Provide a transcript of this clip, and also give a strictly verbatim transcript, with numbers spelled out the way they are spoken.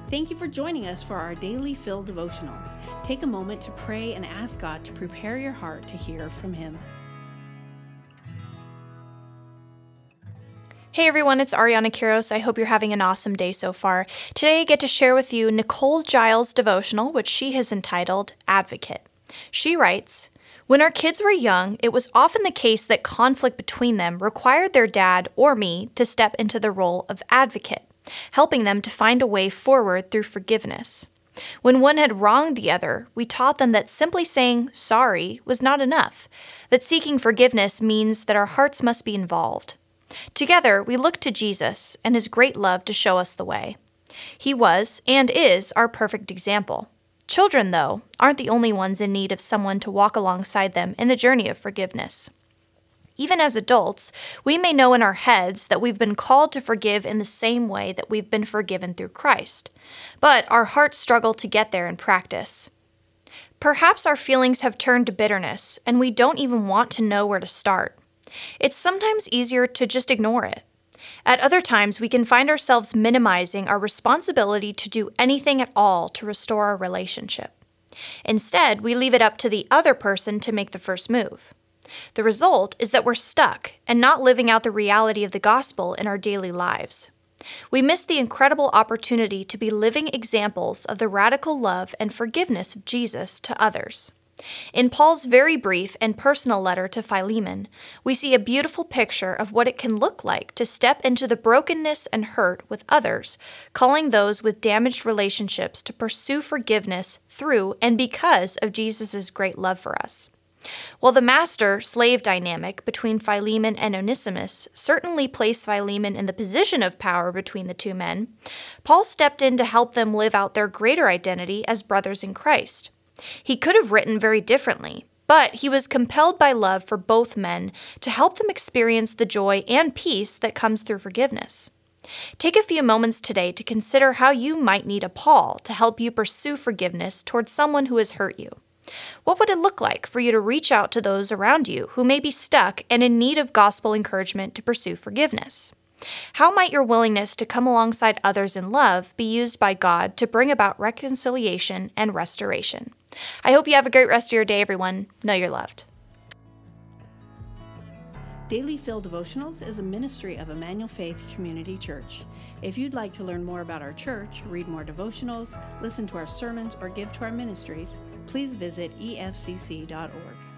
Thank you for joining us for our Daily Fill devotional. Take a moment to pray and ask God to prepare your heart to hear from Him. Hey everyone, it's Ariana Quiros. I hope you're having an awesome day so far. Today I get to share with you Nicole Giles' devotional, which she has entitled Advocate. She writes, "When our kids were young, it was often the case that conflict between them required their dad or me to step into the role of advocate, helping them to find a way forward through forgiveness. When one had wronged the other, we taught them that simply saying sorry was not enough, that seeking forgiveness means that our hearts must be involved. Together, we looked to Jesus and His great love to show us the way. He was and is our perfect example. Children, though, aren't the only ones in need of someone to walk alongside them in the journey of forgiveness. Even as adults, we may know in our heads that we've been called to forgive in the same way that we've been forgiven through Christ, but our hearts struggle to get there in practice. Perhaps our feelings have turned to bitterness, and we don't even want to know where to start. It's sometimes easier to just ignore it. At other times, we can find ourselves minimizing our responsibility to do anything at all to restore our relationship. Instead, we leave it up to the other person to make the first move. The result is that we're stuck and not living out the reality of the gospel in our daily lives. We miss the incredible opportunity to be living examples of the radical love and forgiveness of Jesus to others. In Paul's very brief and personal letter to Philemon, we see a beautiful picture of what it can look like to step into the brokenness and hurt with others, calling those with damaged relationships to pursue forgiveness through and because of Jesus' great love for us. While the master-slave dynamic between Philemon and Onesimus certainly placed Philemon in the position of power between the two men, Paul stepped in to help them live out their greater identity as brothers in Christ. He could have written very differently, but he was compelled by love for both men to help them experience the joy and peace that comes through forgiveness. Take a few moments today to consider how you might need a Paul to help you pursue forgiveness towards someone who has hurt you. What would it look like for you to reach out to those around you who may be stuck and in need of gospel encouragement to pursue forgiveness? How might your willingness to come alongside others in love be used by God to bring about reconciliation and restoration? I hope you have a great rest of your day, everyone. Know you're loved. Daily Fill Devotionals is a ministry of Emmanuel Faith Community Church. If you'd like to learn more about our church, read more devotionals, listen to our sermons, or give to our ministries, please visit e f c c dot org.